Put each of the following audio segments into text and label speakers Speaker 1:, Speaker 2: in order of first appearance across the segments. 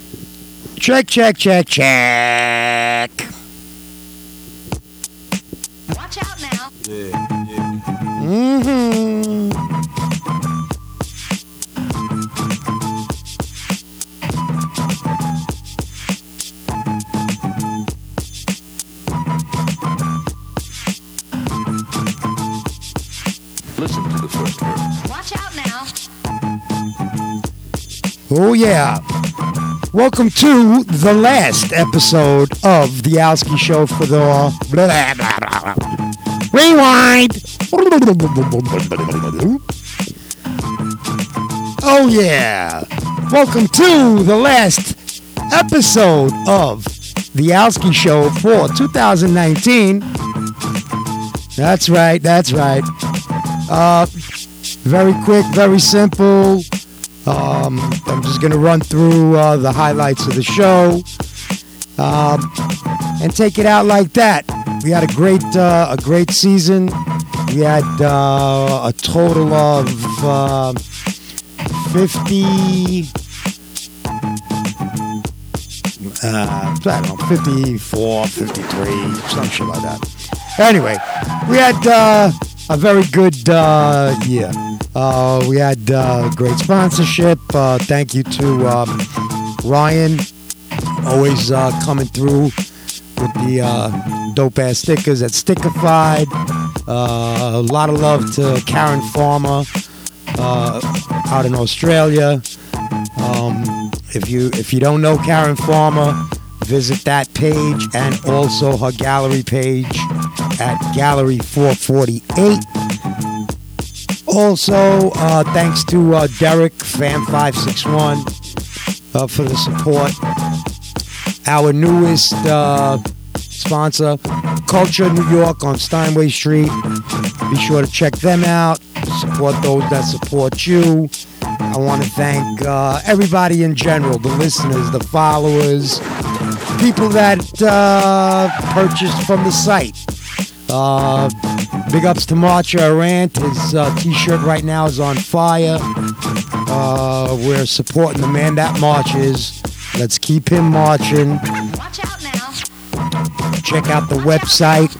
Speaker 1: Check, check, check, check.
Speaker 2: Watch out now.
Speaker 3: Yeah.
Speaker 1: Mm-hmm.
Speaker 3: Listen to the first verse.
Speaker 2: Watch out now.
Speaker 1: Oh, yeah. Welcome to the last episode of The Alski Show for the... Blah, blah, blah, blah. Rewind! Oh, yeah. Welcome to the last episode of The Alski Show for 2019. That's right, that's right. Very quick, very simple. I'm just going to run through the highlights of the show and take it out like that. We had a great season. We had a total of 54, I don't know, 53, some shit like that. Anyway, we had a very good year. We had great sponsorship. Thank you to Ryan, always coming through with the dope-ass stickers at Stickified. A lot of love to Karen Farmer out in Australia. If you don't know Karen Farmer, visit that page and also her gallery page at Gallery 448. Also, thanks to Derek, Fam561, for the support. Our newest sponsor, Culture New York on Steinway Street. Be sure to check them out. Support those that support you. I want to thank everybody in general, the listeners, the followers, people that purchased from the site. Big ups to Marcher Arant. His t-shirt right now is on fire. We're supporting the man that marches. Let's keep him marching.
Speaker 2: Watch out now.
Speaker 1: Check out the website,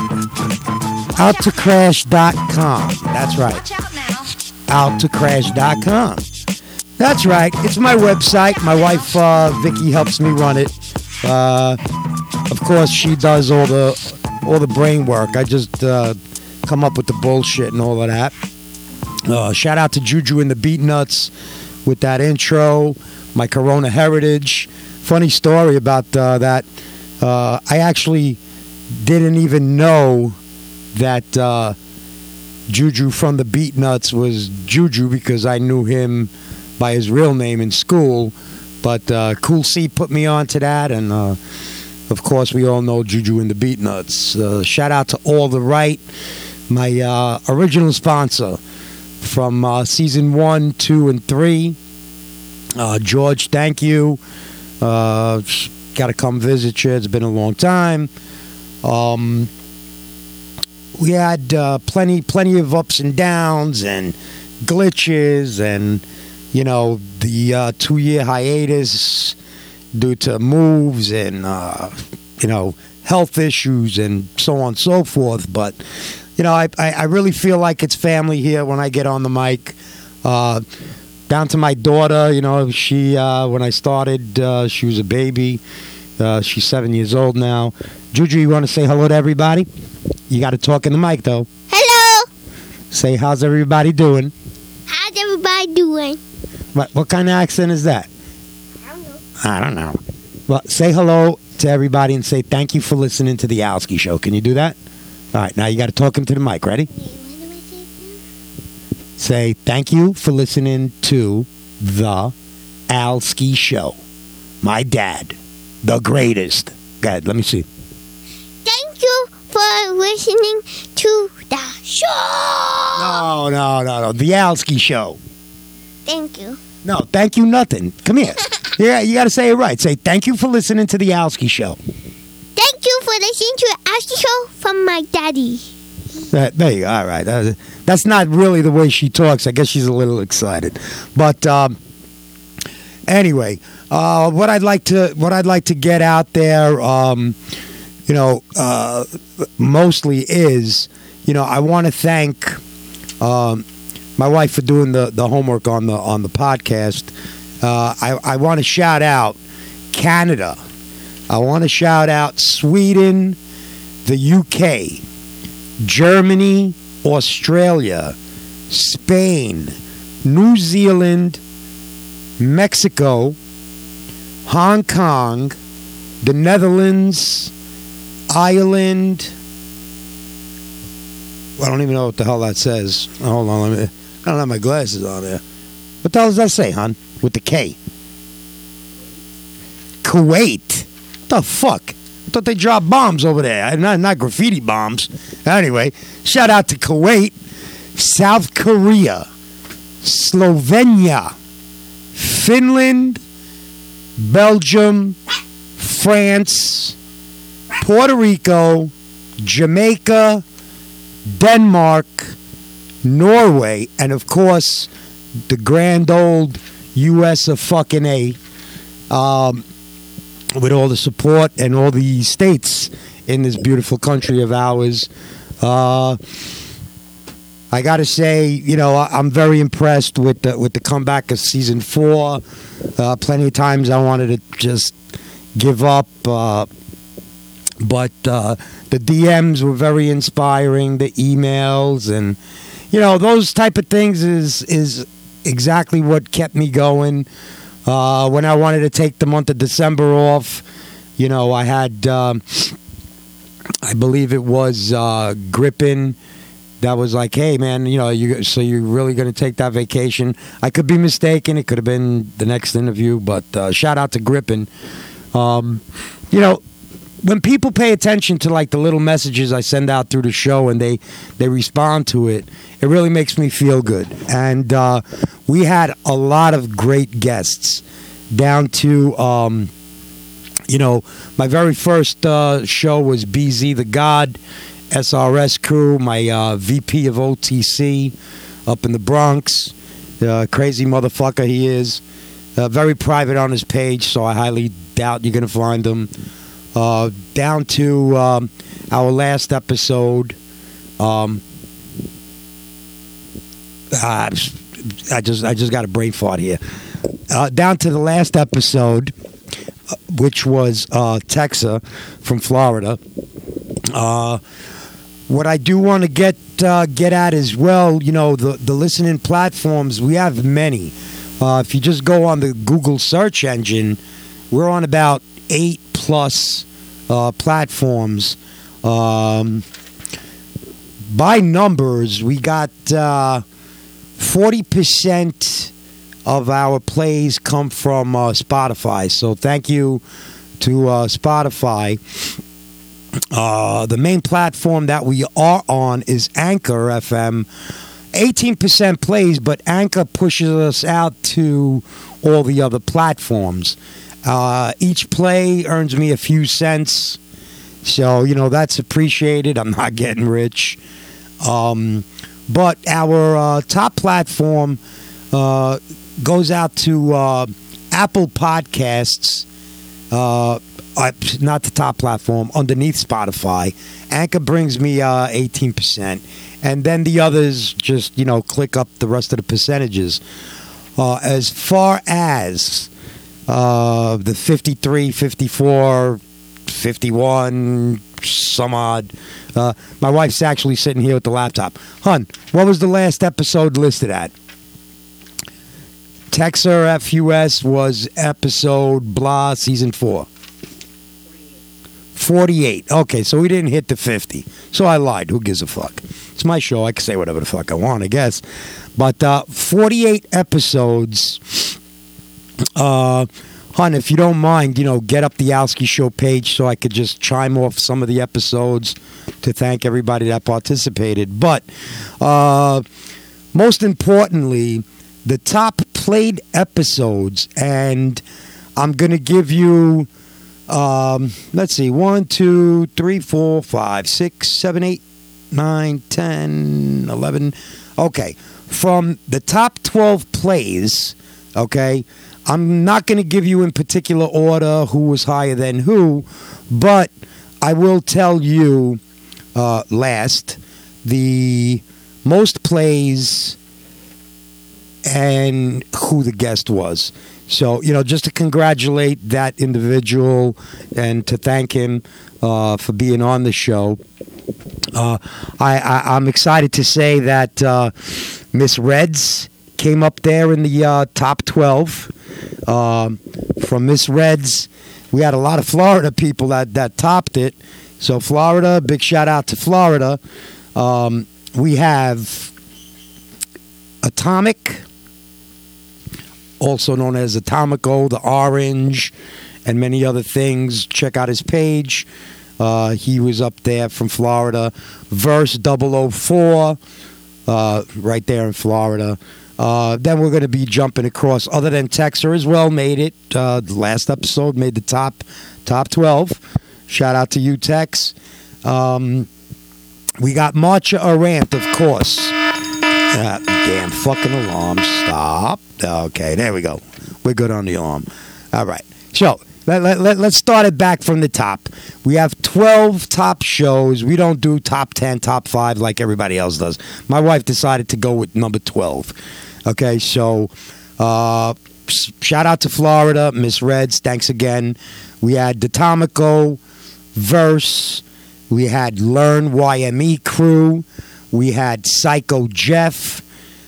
Speaker 1: outtocrash.com. That's right,
Speaker 2: Watch out now.
Speaker 1: outtocrash.com. That's right, it's my website. My wife, Vicky, helps me run it. Of course, she does all the brain work. I just come up with the bullshit and all of that. Shout out to Juju and the Beatnuts with that intro. My Corona heritage. Funny story about that. I actually didn't even know that Juju from the Beatnuts was Juju because I knew him by his real name in school. But Cool C put me on to that, and of course we all know Juju and the Beatnuts. Shout out to All the Right, my original sponsor from season 1, 2, and 3. George, thank you. Got to come visit you. It's been a long time. We had plenty of ups and downs and glitches, and the 2-year hiatus due to moves and health issues and so on and so forth. But I really feel like it's family here when I get on the mic. Down to my daughter, she when I started, she was a baby. She's 7 years old now. Juju, you want to say hello to everybody? You got to talk in the mic, though.
Speaker 4: Hello.
Speaker 1: Say, how's everybody doing?
Speaker 4: How's everybody doing?
Speaker 1: What kind of accent is that? I don't know. Well, say hello to everybody and say thank you for listening to The Alski Show. Can you do that? All right, now you got to talk into the mic. Ready? Say thank you for listening to The Alski Show. My dad, the greatest. Go ahead, let me see.
Speaker 4: Thank you for listening to the show.
Speaker 1: No. The Alski Show.
Speaker 4: Thank you.
Speaker 1: No, thank you nothing. Come here. Yeah, you got to say it right. Say thank you for listening to The Alski Show.
Speaker 4: Thank you for listening to the Alski Show from my daddy.
Speaker 1: There you go. All right. That's not really the way she talks. I guess she's a little excited. But Anyway, what I'd like to get out there, mostly is, I want to thank my wife for doing the homework on the podcast. I want to shout out Canada. I want to shout out Sweden, the UK, Germany, Australia, Spain, New Zealand, Mexico, Hong Kong, the Netherlands, Ireland. I don't even know what the hell that says. Hold on, I don't have my glasses on there. What the hell does that say, hon? With the K. Kuwait. What the fuck? I thought they dropped bombs over there. Not graffiti bombs. Anyway, shout out to Kuwait, South Korea, Slovenia, Finland, Belgium, France, Puerto Rico, Jamaica, Denmark, Norway, and of course, the grand old U.S. of fucking A, with all the support and all the states in this beautiful country of ours. I got to say, I'm very impressed with the comeback of season 4. Plenty of times I wanted to just give up, but the DMs were very inspiring, the emails, and those type of things is exactly what kept me going. When I wanted to take the month of December off, I had, I believe it was Grippin that was like, hey, man, so you're really going to take that vacation? I could be mistaken. It could have been the next interview, but shout out to Grippin. When people pay attention to like the little messages I send out through the show and they respond to it, it really makes me feel good. And we had a lot of great guests, down to my very first show was BZ the God, SRS crew, my VP of OTC up in the Bronx, crazy motherfucker he is, very private on his page, so I highly doubt you're gonna find him. Down to our last episode. I just got a brain fart here. Down to the last episode, which was Texa from Florida. What I do want to get at as well, the listening platforms, we have many. If you just go on the Google search engine, we're on about 8+ platforms. By numbers, we got 40% of our plays come from Spotify. So thank you to Spotify. The main platform that we are on is Anchor FM. 18% plays, but Anchor pushes us out to all the other platforms. Each play earns me a few cents, so that's appreciated. I'm not getting rich, but our top platform goes out to Apple Podcasts. Not the top platform, underneath Spotify. Anchor brings me 18%, and then the others just click up the rest of the percentages. As far as the 53, 54, 51, some odd. My wife's actually sitting here with the laptop. Hun, what was the last episode listed at? Texer FUS was episode blah, season 4. 48. Okay, so we didn't hit the 50. So I lied. Who gives a fuck? It's my show. I can say whatever the fuck I want, I guess. But 48 episodes. Hun, if you don't mind, get up the Alski Show page so I could just chime off some of the episodes to thank everybody that participated. But most importantly, the top played episodes, and I'm going to give you, let's see, 1, 2, 3, 4, 5, 6, 7, 8, 9, 10, 11. Okay, from the top 12 plays, okay, I'm not going to give you in particular order who was higher than who, but I will tell you last the most plays and who the guest was. So, just to congratulate that individual and to thank him for being on the show. I'm excited to say that Miss Reds came up there in the top 12. From Miss Reds, we had a lot of Florida people that topped it. So Florida, big shout out to Florida. We have Atomic, also known as Atomico, the Orange, and many other things. Check out his page. He was up there from Florida. Verse 004, right there in Florida. Then we're going to be jumping across. Other than Texer as well, made it. The last episode made the top 12. Shout out to you, Tex. We got Marcia Arant, of course. Damn fucking alarm. Stop. Okay, there we go. We're good on the alarm. All right. So, let's start it back from the top. We have 12 top shows. We don't do top 10, top 5 like everybody else does. My wife decided to go with number 12. Okay, so shout out to Florida, Miss Reds. Thanks again. We had Datomico, Verse. We had Learn YME Crew. We had Psycho Jeff,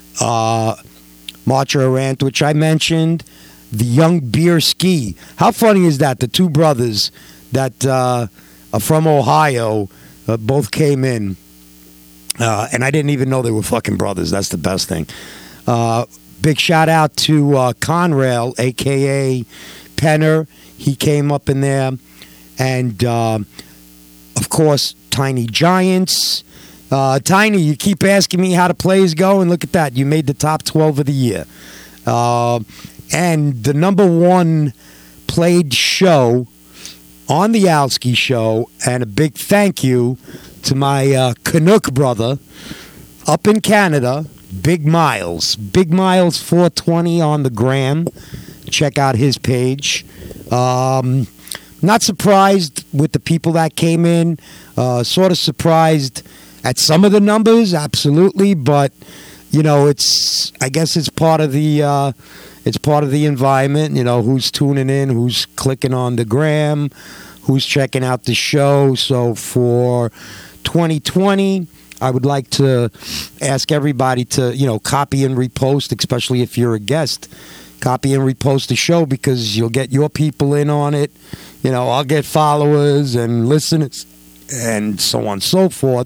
Speaker 1: Marcia Arant, which I mentioned. The Young Beer Ski. How funny is that? The two brothers that are from Ohio both came in. And I didn't even know they were fucking brothers. That's the best thing. Big shout out to Conrail, a.k.a. Penner. He came up in there. And, of course, Tiny Giants. Tiny, you keep asking me how the plays go, and look at that. You made the top 12 of the year. And the number one played show on the Alski Show, and a big thank you to my Canuck brother up in Canada, Big Miles. Big Miles 420 on the gram. Check out his page. Not surprised with the people that came in. Sort of surprised at some of the numbers, absolutely, but I guess it's part of the environment. Who's tuning in, who's clicking on the gram, who's checking out the show. So for 2020, I would like to ask everybody to copy and repost, especially if you're a guest. Copy and repost the show because you'll get your people in on it. I'll get followers and listeners and so on and so forth.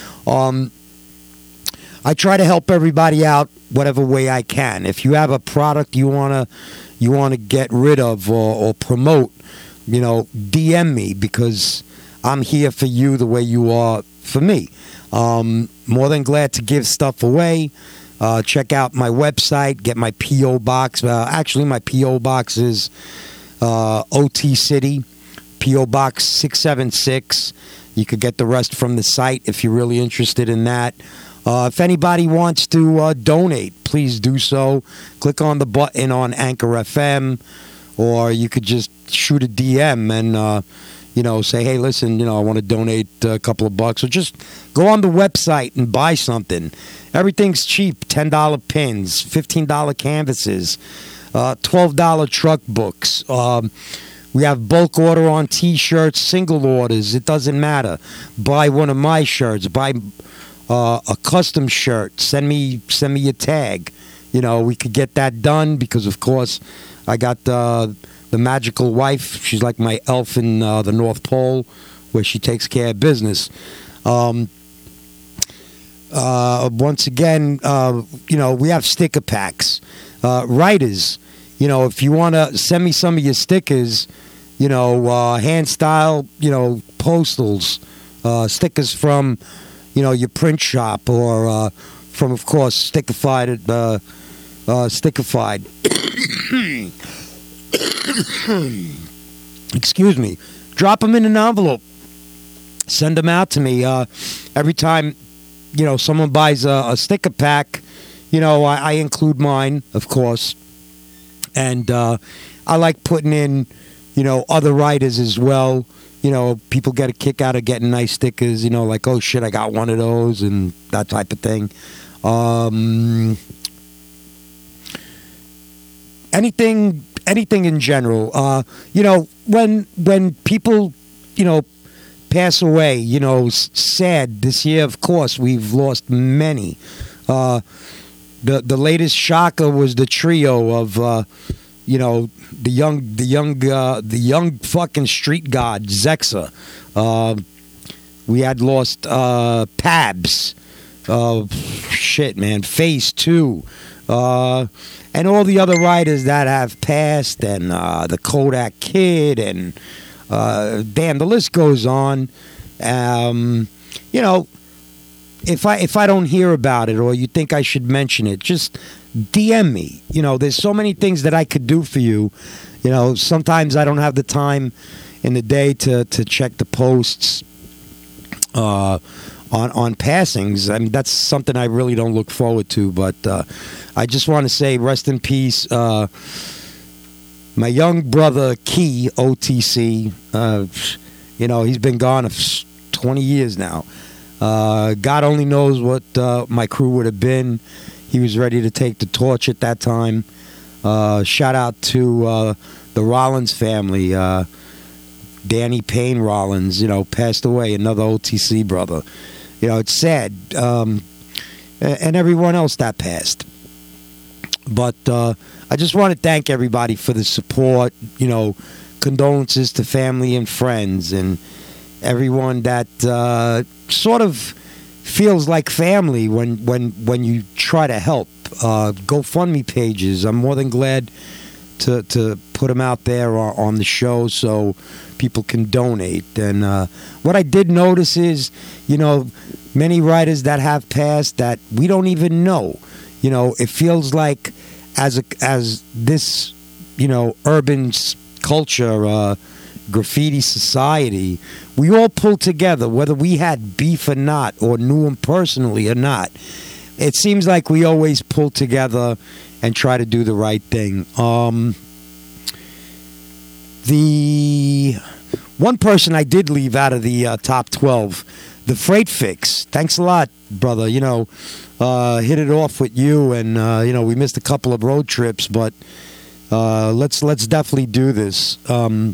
Speaker 1: I try to help everybody out whatever way I can. If you have a product you wanna get rid of or promote, DM me because I'm here for you the way you are for me. More than glad to give stuff away. Check out my website, get my P.O. box. Actually, my P.O. box is OT City, P.O. Box 676. You could get the rest from the site if you're really interested in that. If anybody wants to donate, please do so. Click on the button on Anchor FM, or you could just shoot a DM and say, hey, listen, I want to donate a couple of bucks, or just go on the website and buy something. Everything's cheap. $10 pins, $15 canvases, $12 truck books. We have bulk order on T-shirts, single orders. It doesn't matter. Buy one of my shirts. Buy a custom shirt. Send me a tag. We could get that done because, of course, I got the magical wife. She's like my elf in the North Pole, where she takes care of business. Once again, we have sticker packs. Writers, if you want to send me some of your stickers, hand style, postals, stickers from, your print shop or from, of course, Stickified. Excuse me. Drop them in an envelope. Send them out to me. Every time, someone buys a sticker pack, I include mine, of course. And I like putting in, other writers as well. People get a kick out of getting nice stickers, like, oh shit, I got one of those, and that type of thing. Anything in general. When people, pass away, sad. This year, of course, we've lost many. The latest shocker was the trio of, the young fucking street god Zexa. We had lost Pabs. Shit, man. Phase 2. And all the other writers that have passed, and the Kodak Kid, and damn, the list goes on. If I don't hear about it, or you think I should mention it, just DM me. There's so many things that I could do for you. Sometimes I don't have the time in the day to check the posts on passings. I mean, that's something I really don't look forward to. But I just want to say, rest in peace. My young brother Key OTC. He's been gone 20 years now. God only knows what my crew would have been. He was ready to take the torch at that time. Shout out to the Rollins family. Danny Payne Rollins, passed away, another OTC brother. It's sad. And everyone else that passed. But I just want to thank everybody for the support, condolences to family and friends, and everyone that sort of feels like family when you try to help. GoFundMe pages. I'm more than glad to put them out there on the show so people can donate. And what I did notice is, many writers that have passed that we don't even know. It feels like as this, urban culture, graffiti society, we all pull together, whether we had beef or not, or knew him personally or not. It seems like we always pull together and try to do the right thing. The one person I did leave out of the top 12, the Freight Fix. Thanks a lot, brother. Hit it off with you, and we missed a couple of road trips, but let's definitely do this. I'm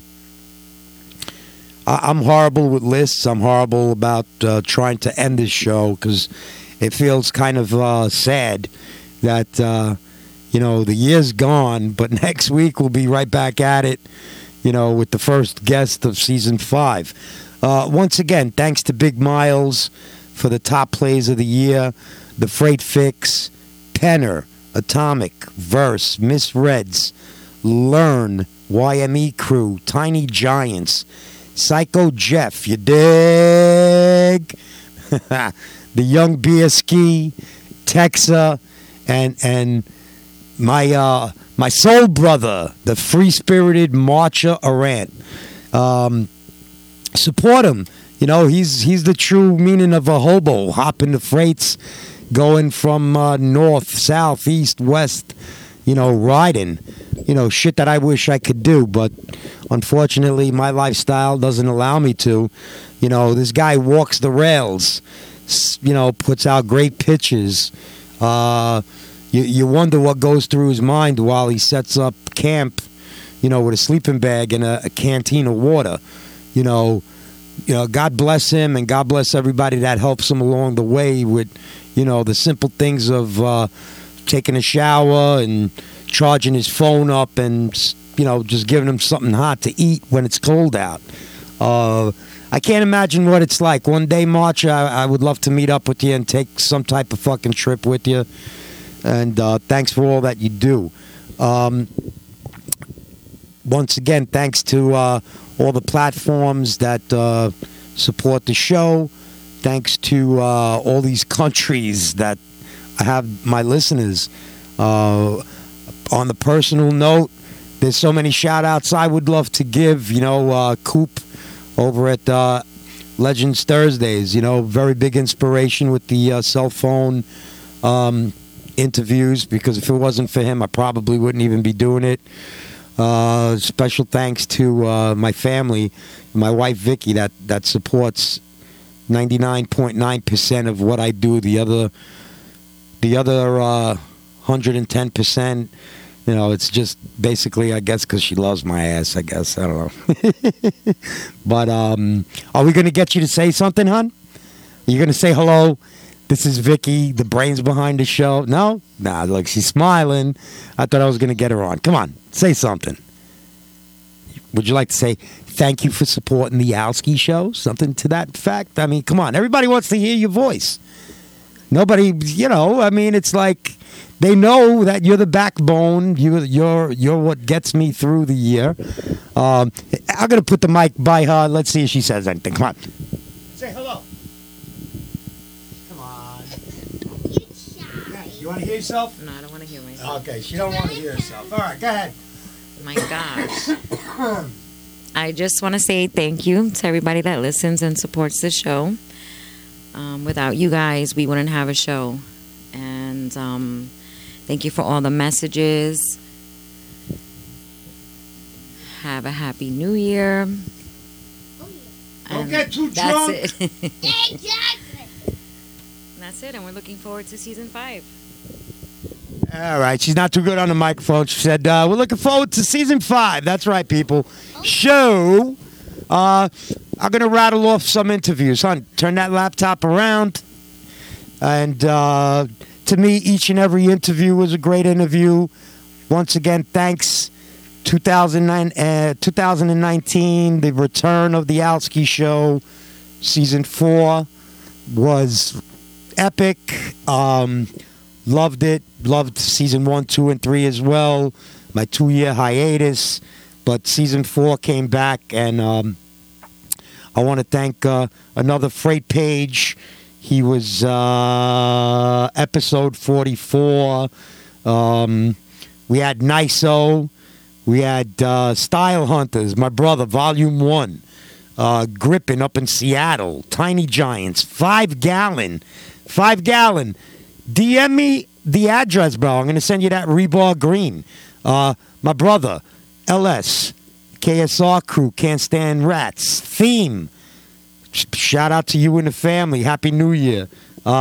Speaker 1: horrible with lists. I'm horrible about trying to end this show because it feels kind of sad that the year's gone, but next week we'll be right back at it, with the first guest of season 5. Once again, thanks to Big Miles for the top plays of the year, the Freight Fix, Penner, Atomic, Verse, Miss Reds, Learn, YME Crew, Tiny Giants, Psycho Jeff, you dig? The Young Bierski, Texa, and my soul brother, the free-spirited Marcha Arant. Support him. He's the true meaning of a hobo, hopping the freights, going from north, south, east, west, riding. Shit that I wish I could do, but unfortunately my lifestyle doesn't allow me to. This guy walks the rails, puts out great pictures. You wonder what goes through his mind while he sets up camp, with a sleeping bag and a canteen of water. God bless him, and God bless everybody that helps him along the way with, the simple things of taking a shower and charging his phone up and, just giving him something hot to eat when it's cold out. I can't imagine what it's like. One day, March, I would love to meet up with you and take some type of fucking trip with you. And thanks for all that you do. Once again, thanks to all the platforms that support the show. Thanks to all these countries that I have my listeners. On the personal note, there's so many shout-outs I would love to give. Coop over at Legends Thursdays, very big inspiration with the cell phone interviews, because if it wasn't for him, I probably wouldn't even be doing it. Special thanks to my family, my wife Vicky, that supports 99.9% of what I do. The other 110%, you know, it's just basically, I guess, because she loves my ass. I guess, I don't know. But are we gonna get you to say something, hon? Are you gonna say hello? This is Vicky, the brains behind the show. No? Nah, look, she's smiling. I thought I was going to get her on. Come on, say something. Would you like to say thank you for supporting the Alski show? Something to that fact? I mean, come on. Everybody wants to hear your voice. Nobody, you know, I mean, it's like they know that you're the backbone. You're what gets me through the year. I'm going to put the mic by her. Let's see if she says anything. Come on. Say hello. You want to hear yourself?
Speaker 5: No, I don't want to hear myself.
Speaker 1: Okay, she don't want to hear herself. All right, go ahead.
Speaker 5: My gosh. I just want to say thank you to everybody that listens and supports the show. Without you guys, we wouldn't have a show. And thank you for all the messages. Have a happy new year.
Speaker 1: Don't get too drunk.
Speaker 5: That's it.
Speaker 4: Exactly.
Speaker 5: That's it, and we're looking forward to season 5.
Speaker 1: All right, she's not too good on the microphone. She said, we're looking forward to season 5. That's right, people. So, I'm going to rattle off some interviews. Hon, turn that laptop around. And to me, each and every interview was a great interview. Once again, thanks. 2019, the return of the Alski Show, season 4 was epic. Loved it. Loved season 1, 2, and 3 as well. My 2-year hiatus, but season 4 came back, and I want to thank another Freight Page. He was episode 44. We had NISO. We had Style Hunters, my brother, volume 1. Gripping up in Seattle. Tiny Giants. 5 gallon. DM me the address, bro. I'm going to send you that Rebar Green. My brother, LS, KSR crew, Can't Stand Rats. Theme. Shout out to you and the family. Happy New Year.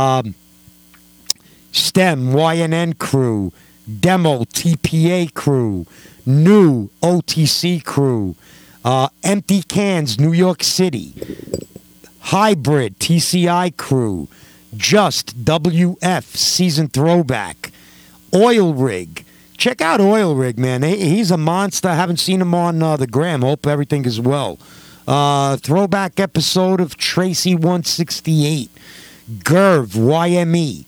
Speaker 1: STEM, YNN crew. Demo, TPA crew. New, OTC crew. Empty Cans, New York City. Hybrid, TCI crew. Just WF season throwback. Oil Rig. Check out Oil Rig, man. He's a monster. I haven't seen him on the gram. Hope everything is well. Throwback episode of Tracy 168. Gerv, YME.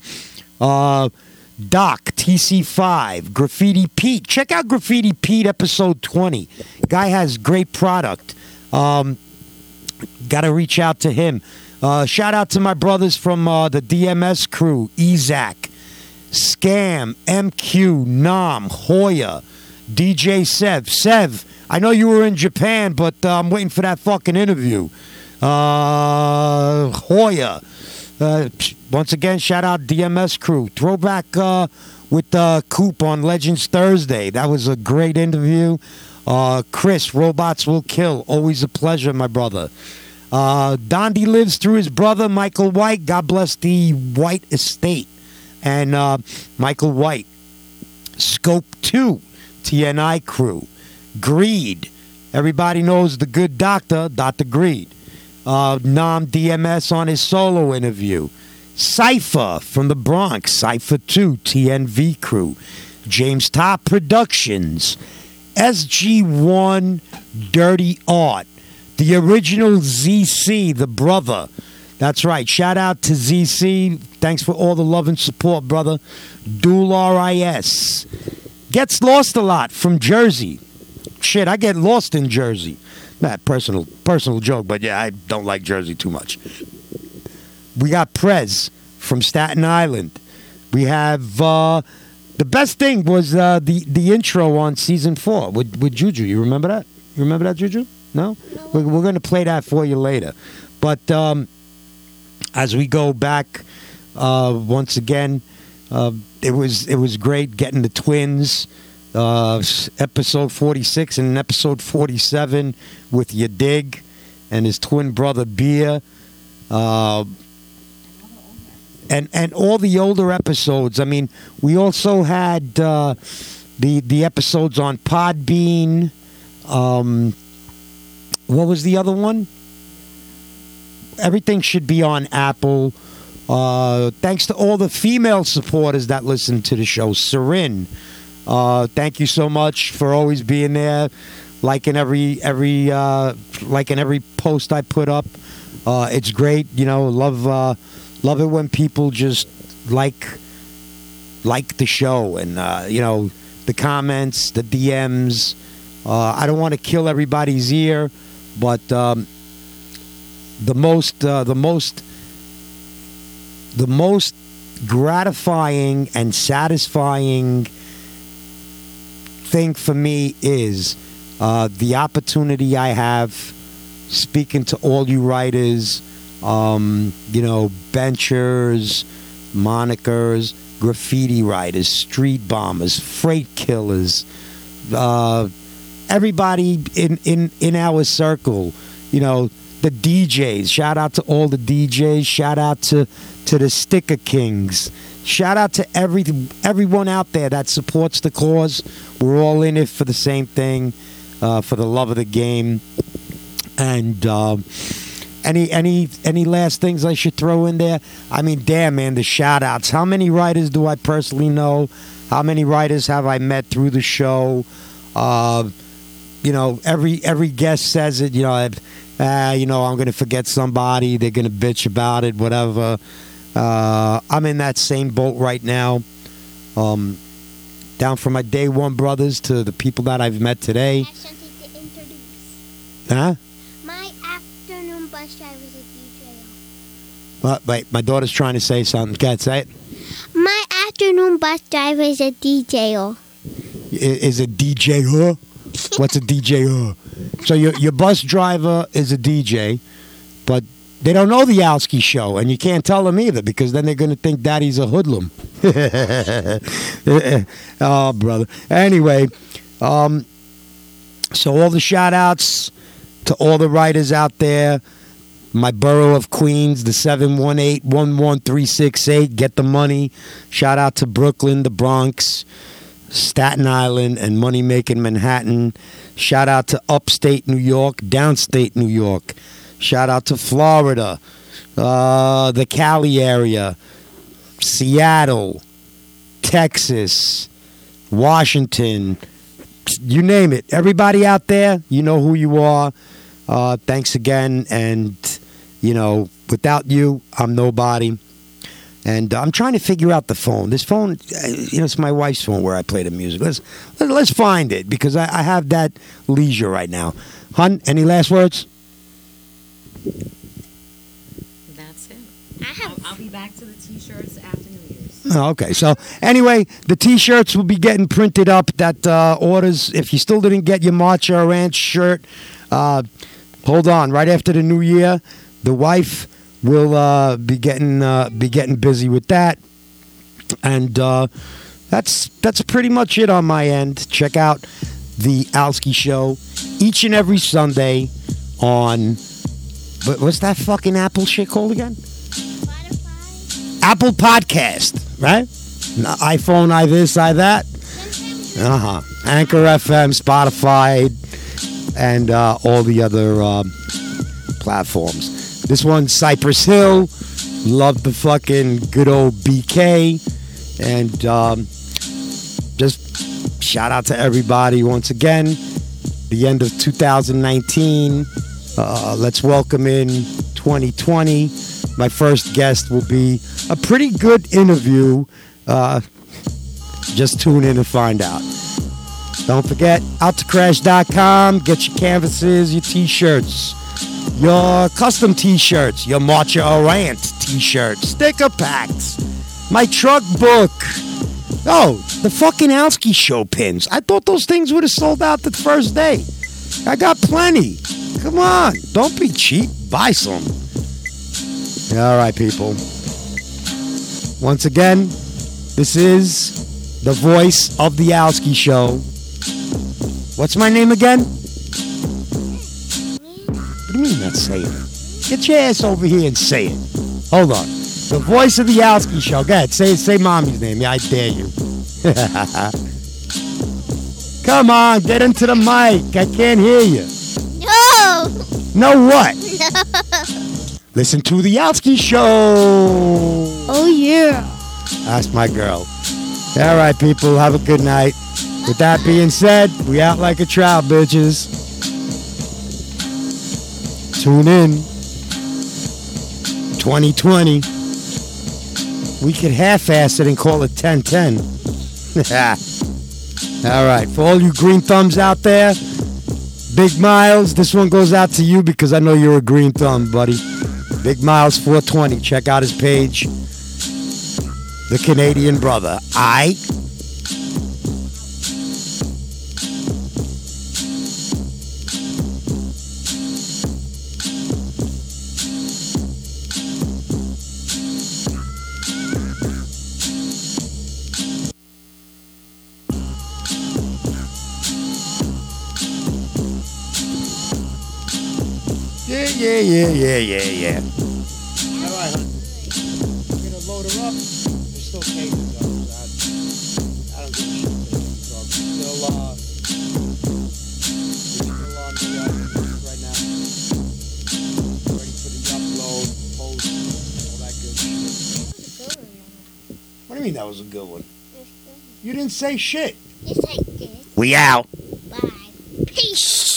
Speaker 1: Doc, TC5. Graffiti Pete. Check out Graffiti Pete episode 20. Guy has great product. Got to reach out to him. Shout out to my brothers from the DMS crew, Ezak, Scam, MQ, Nam, Hoya, DJ Sev. Sev, I know you were in Japan, but I'm waiting for that fucking interview. Hoya. Once again, shout out DMS crew. Throwback with Coop on Legends Thursday. That was a great interview. Chris, Robots Will Kill. Always a pleasure, my brother. Dondi lives through his brother, Michael White. God bless the White estate. And Michael White. Scope 2, TNI crew. Greed. Everybody knows the good doctor, Dr. Greed. Nam DMS on his solo interview. Cypher from the Bronx. Cypher 2, TNV crew. James Top Productions. SG1 Dirty Art. The original ZC, the brother. That's right. Shout out to ZC. Thanks for all the love and support, brother. Dual RIS. Gets lost a lot from Jersey. Shit, I get lost in Jersey. Not personal joke, but yeah, I don't like Jersey too much. We got Prez from Staten Island. We have the best thing was the intro on season 4 with Juju. You remember that? You remember that, Juju? No? We're going to play that for you later. But as we go back, once again, it was great getting the twins. Episode 46 and episode 47 with Ya Dig and his twin brother Beer. And all the older episodes. I mean, we also had the episodes on Podbean. What was the other one? Everything should be on Apple. Thanks to all the female supporters that listen to the show. Serin, thank you so much for always being there, liking every post I put up. It's great, love it when people just like the show and the comments, the DMs. I don't want to kill everybody's ear, but the most gratifying and satisfying thing for me is the opportunity I have speaking to all you writers, benchers, monikers, graffiti writers, street bombers, freight killers, everybody in our circle, the DJs. Shout out to all the DJs. Shout out to the Sticker Kings. Shout out to everyone out there that supports the cause. We're all in it for the same thing, for the love of the game. And any last things I should throw in there? I mean, damn, man, the shout outs. How many writers do I personally know? How many writers have I met through the show? Every guest says it. I'm going to forget somebody. They're going to bitch about it, whatever. I'm in that same boat right now. Down from my day one brothers to the people that I've met today.
Speaker 4: I have something to introduce.
Speaker 1: Huh?
Speaker 4: My afternoon bus driver is a DJ.
Speaker 1: Wait, my daughter's trying to say something. Can't say it.
Speaker 4: My afternoon bus driver is a DJ.
Speaker 1: Is a DJ? What's a DJ? So your bus driver is a DJ, but they don't know the Alski Show, and you can't tell them either because then they're going to think Daddy's a hoodlum. Oh, brother. Anyway, so all the shout-outs to all the writers out there. My borough of Queens, the 718-11368. Get the money. Shout out to Brooklyn, the Bronx, Staten Island, and money-making Manhattan. Shout out to upstate New York, downstate New York. Shout out to Florida, the Cali area, Seattle, Texas, Washington, you name it. Everybody out there, you know who you are. Thanks again. And, without you, I'm nobody. And I'm trying to figure out the phone. This phone, it's my wife's phone where I play the music. Let's find it because I have that leisure right now. Hun, any last words?
Speaker 5: That's it. I'll be back to the T-shirts after New Year's.
Speaker 1: Oh, okay. So anyway, the T-shirts will be getting printed up. That orders. If you still didn't get your Marcha Ranch shirt, hold on. Right after the New Year, the wife will be getting busy with that, and that's pretty much it on my end. Check out the Alski Show each and every Sunday on. What's that fucking Apple shit called again?
Speaker 4: Spotify.
Speaker 1: Apple Podcast, right? iPhone, I this, I that. Anchor FM, Spotify, and all the other platforms. This one's Cypress Hill. Love the fucking good old BK. And just shout out to everybody once again. The end of 2019. Let's welcome in 2020. My first guest will be a pretty good interview. Just tune in and find out. Don't forget, outtocrash.com. Get your canvases, your T-shirts, your custom T-shirts, your Marcha Rant T-shirts, sticker packs, my truck book. Oh, the fucking Alski Show pins. I thought those things would have sold out the first day. I got plenty. Come on, don't be cheap. Buy some. All right, people. Once again, This is the voice of the Owski Show. What's my name again? What do you mean not say it? Get your ass over here and say it. Hold on. The voice of the Owski Show. Go ahead. Say Mommy's name. Yeah, I dare you. Come on, get into the mic. I can't hear you.
Speaker 4: No.
Speaker 1: No what?
Speaker 4: No.
Speaker 1: Listen to the Owski Show.
Speaker 4: Oh, yeah.
Speaker 1: That's my girl. All right, people. Have a good night. With that being said, we out like a trout, bitches. Tune in. 2020. We could half-ass it and call it 10-10. All right. For all you green thumbs out there, Big Miles, this one goes out to you because I know you're a green thumb, buddy. Big Miles 420. Check out his page. The Canadian brother. Aight? Yeah. All right, honey. I'm gonna load her up. There's still cases though. So I don't give a shit. So I'm still on the right now. Ready for the upload, post, all that good shit. What do you mean that was a good one? You didn't say shit.
Speaker 4: Yes, I did.
Speaker 1: We out.
Speaker 4: Bye. Peace.